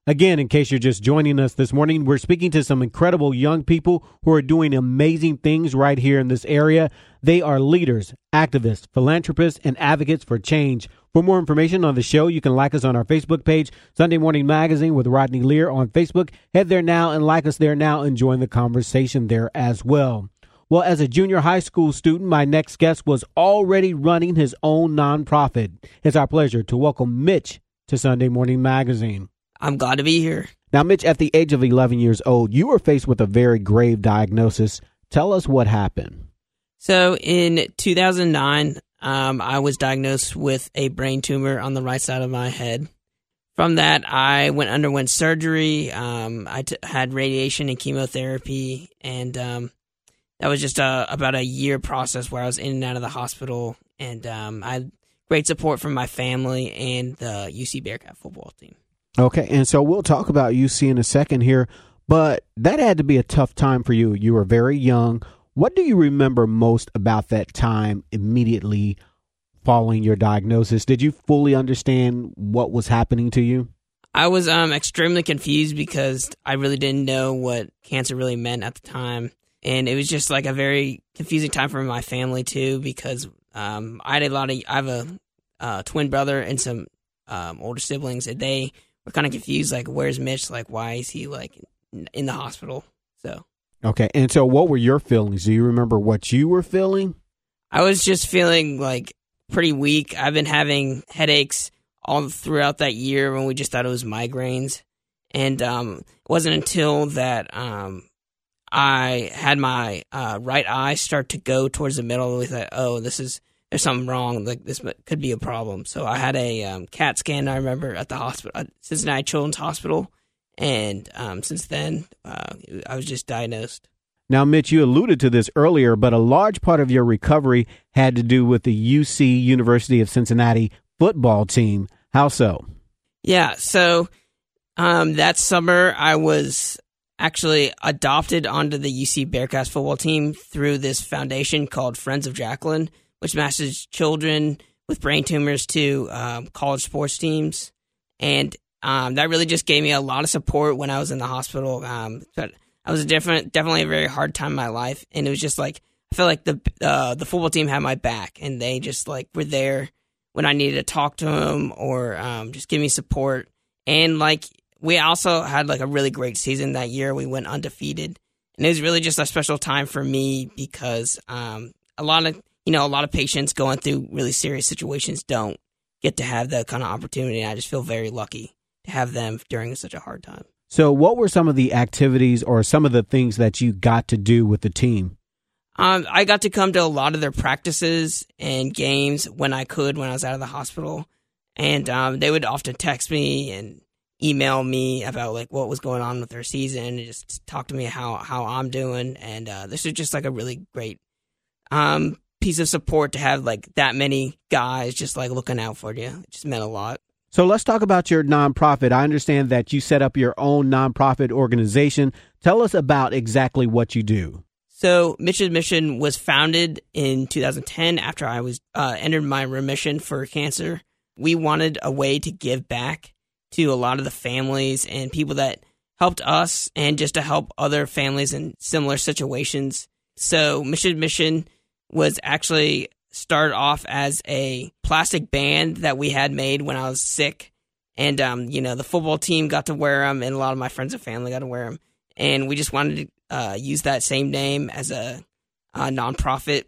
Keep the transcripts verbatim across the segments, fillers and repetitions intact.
Again, in case you're just joining us this morning, we're speaking to some incredible young people who are doing amazing things right here in this area. They are leaders, activists, philanthropists, and advocates for change. For more information on the show, you can like us on our Facebook page, Sunday Morning Magazine with Rodney Lear on Facebook. Head there now and like us there now and join the conversation there as well. Well, as a junior high school student, my next guest was already running his own nonprofit. It's our pleasure to welcome Mitch to Sunday Morning Magazine. I'm glad to be here. Now, Mitch, at the age of eleven years old, you were faced with a very grave diagnosis. Tell us what happened. So in two thousand nine, um, I was diagnosed with a brain tumor on the right side of my head. From that, I went underwent surgery. Um, I t- had radiation and chemotherapy, and um, that was just a, about a year process where I was in and out of the hospital. And um, I had great support from my family and the U C Bearcat football team. Okay, and so we'll talk about U C in a second here, but that had to be a tough time for you. You were very young. What do you remember most about that time immediately following your diagnosis? Did you fully understand what was happening to you? I was um, extremely confused because I really didn't know what cancer really meant at the time. And it was just like a very confusing time for my family, too, because um, I had a lot of, I have a uh, twin brother and some um, older siblings, and they were kind of confused, like, where's Mitch? Like, why is he, like, in the hospital? So. Okay, and so what were your feelings? Do you remember what you were feeling? I was just feeling, like, pretty weak. I've been having headaches all throughout that year when we just thought it was migraines. And um, it wasn't until that um, I had my uh, right eye start to go towards the middle, we thought, oh, this is, there's something wrong. Like, this could be a problem. So I had a um, CAT scan, I remember, at the hospital, at Cincinnati Children's Hospital. And um, since then, uh, I was just diagnosed. Now, Mitch, you alluded to this earlier, but a large part of your recovery had to do with the U C University of Cincinnati football team. How so? Yeah, so um, that summer I was actually adopted onto the U C Bearcats football team through this foundation called Friends of Jacqueline, which matches children with brain tumors to um, college sports teams. And um, that really just gave me a lot of support when I was in the hospital. Um, but I was a different, definitely a very hard time in my life. And it was just like, I felt like the uh, the football team had my back, and they just like were there when I needed to talk to them or um, just give me support. And like, we also had like a really great season that year. We went undefeated, and it was really just a special time for me because um, a lot of, you know, a lot of patients going through really serious situations don't get to have that kind of opportunity. And I just feel very lucky to have them during such a hard time. So what were some of the activities or some of the things that you got to do with the team? Um, I got to come to a lot of their practices and games when I could, when I was out of the hospital. And um, they would often text me and email me about like what was going on with their season and just talk to me how, how I'm doing. And uh, this was just like a really great um, piece of support to have like that many guys just like looking out for you. It just meant a lot. So let's talk about your nonprofit. I understand that you set up your own nonprofit organization. Tell us about exactly what you do. So Mitch's Mission was founded in two thousand ten after I was uh, entered my remission for cancer. We wanted a way to give back to a lot of the families and people that helped us and just to help other families in similar situations. So Mitch's Mission was actually started off as a plastic band that we had made when I was sick. And, um, you know, the football team got to wear them and a lot of my friends and family got to wear them. And we just wanted to uh, use that same name as a, a nonprofit.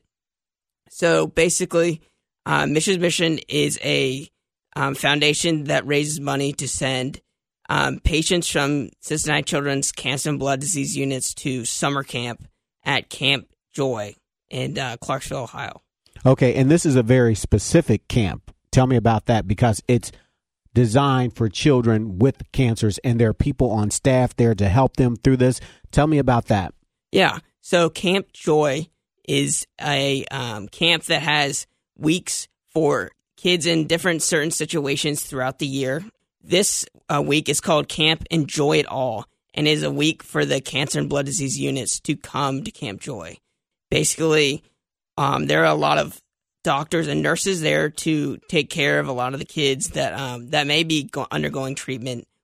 So basically, uh, Mitch's Mission is a um, foundation that raises money to send um, patients from Cincinnati Children's Cancer and Blood Disease units to summer camp at Camp Joy in uh, Clarksville, Ohio. Okay, and this is a very specific camp. Tell me about that, because it's designed for children with cancers, and there are people on staff there to help them through this. Tell me about that. Yeah, so Camp Joy is a um, camp that has weeks for kids in different certain situations throughout the year. This uh, week is called Camp Enjoy It All, and is a week for the cancer and blood disease units to come to Camp Joy. Basically, Um, there are a lot of doctors and nurses there to take care of a lot of the kids that um, that may be go- undergoing treatment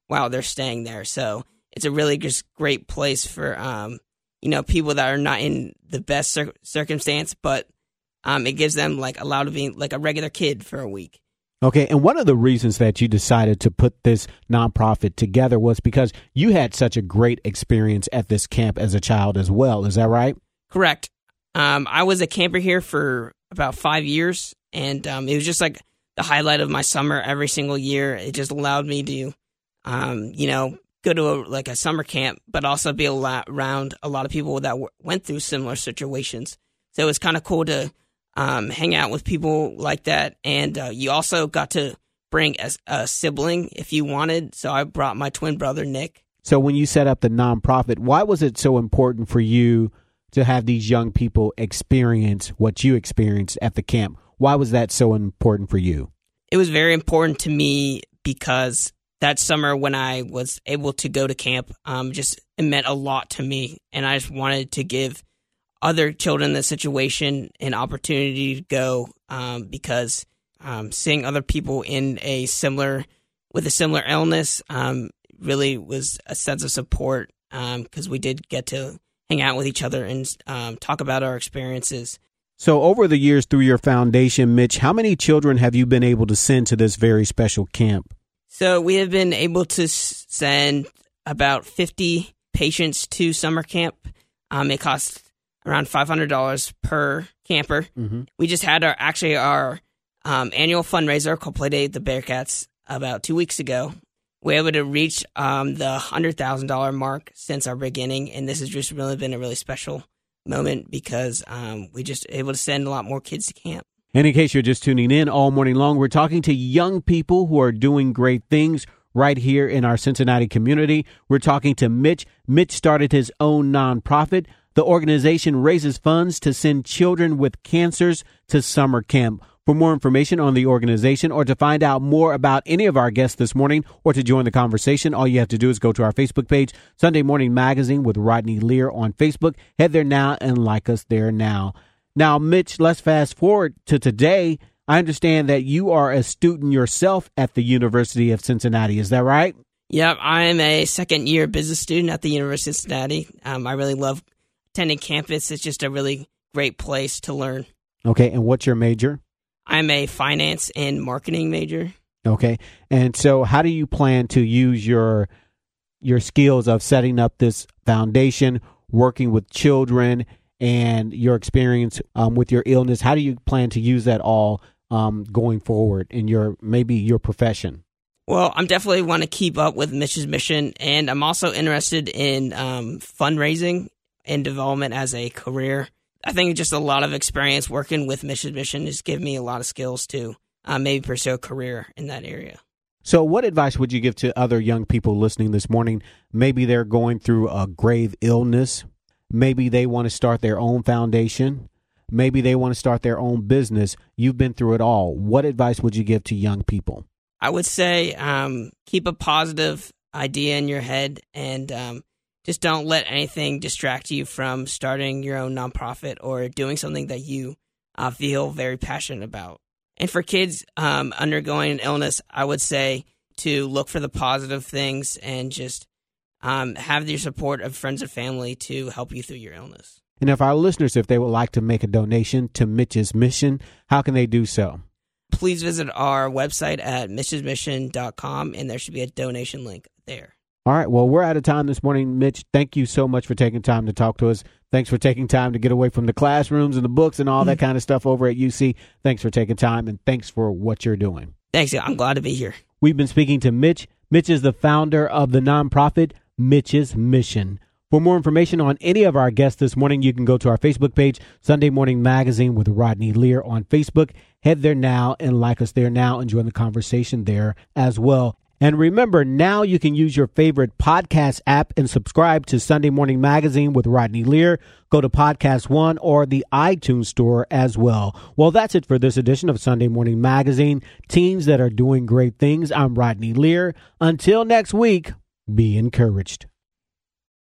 while they're staying there. So it's a really just great place for, um, you know, people that are not in the best cir- circumstance, but um, it gives them like allowed to be like a regular kid for a week. Okay, and one of the reasons that you decided to put this nonprofit together was because you had such a great experience at this camp as a child as well. Is that right? Correct. Um, I was a camper here for about five years, and um, it was just like the highlight of my summer every single year. It just allowed me to, um, you know, go to a, like a summer camp, but also be a lot, around a lot of people that w- went through similar situations. So it was kind of cool to Um, hang out with people like that. And uh, you also got to bring a, a sibling if you wanted. So I brought my twin brother, Nick. So when you set up the nonprofit, why was it so important for you to have these young people experience what you experienced at the camp? Why was that so important for you? It was very important to me because that summer when I was able to go to camp, um, just it meant a lot to me. And I just wanted to give other children in the situation an opportunity to go um, because um, seeing other people in a similar with a similar illness um, really was a sense of support because um, we did get to hang out with each other and um, talk about our experiences. So over the years through your foundation, Mitch, how many children have you been able to send to this very special camp? So we have been able to s- send about fifty patients to summer camp. Um, it costs around five hundred dollars per camper. Mm-hmm. We just had our actually our um, annual fundraiser called Playdate at the Bearcats about two weeks ago. We were able to reach um, the one hundred thousand dollars mark since our beginning, and this has just really been a really special moment because um, we just able to send a lot more kids to camp. And in case you're just tuning in all morning long, we're talking to young people who are doing great things right here in our Cincinnati community. We're talking to Mitch. Mitch started his own nonprofit. The organization raises funds to send children with cancers to summer camp. For more information on the organization or to find out more about any of our guests this morning or to join the conversation, all you have to do is go to our Facebook page, Sunday Morning Magazine with Rodney Lear on Facebook. Head there now and like us there now. Now, Mitch, let's fast forward to today. I understand that you are a student yourself at the University of Cincinnati. Is that right? Yep, I am a second year business student at the University of Cincinnati. Um, I really love attending campus. It's just a really great place to learn. Okay, and what's your major? I'm a finance and marketing major. Okay, and so how do you plan to use your your skills of setting up this foundation, working with children, and your experience um, with your illness? How do you plan to use that all um, going forward in your maybe your profession? Well, I'm definitely want to keep up with Mitch's mission, and I'm also interested in um, fundraising and development as a career. I think just a lot of experience working with Mitch's mission has given me a lot of skills to uh, maybe pursue a career in that area. So what advice would you give to other young people listening this morning? Maybe they're going through a grave illness. Maybe they want to start their own foundation. Maybe they want to start their own business. You've been through it all. What advice would you give to young people? I would say um, keep a positive idea in your head and um, just don't let anything distract you from starting your own nonprofit or doing something that you uh, feel very passionate about. And for kids um, undergoing an illness, I would say to look for the positive things and just um, have your support of friends and family to help you through your illness. And if our listeners, if they would like to make a donation to Mitch's mission, how can they do so? Please visit our website at mitches mission dot com, and there should be a donation link there. All right. Well, we're out of time this morning. Mitch, thank you so much for taking time to talk to us. Thanks for taking time to get away from the classrooms and the books and all that kind of stuff over at U C. Thanks for taking time, and thanks for what you're doing. Thanks. I'm glad to be here. We've been speaking to Mitch. Mitch is the founder of the nonprofit Mitch's Mission. For more information on any of our guests this morning, you can go to our Facebook page, Sunday Morning Magazine with Rodney Lear on Facebook. Head there now and like us there now and join the conversation there as well. And remember, now you can use your favorite podcast app and subscribe to Sunday Morning Magazine with Rodney Lear. Go to Podcast One or the iTunes store as well. Well, that's it for this edition of Sunday Morning Magazine. Teens that are doing great things. I'm Rodney Lear. Until next week, be encouraged.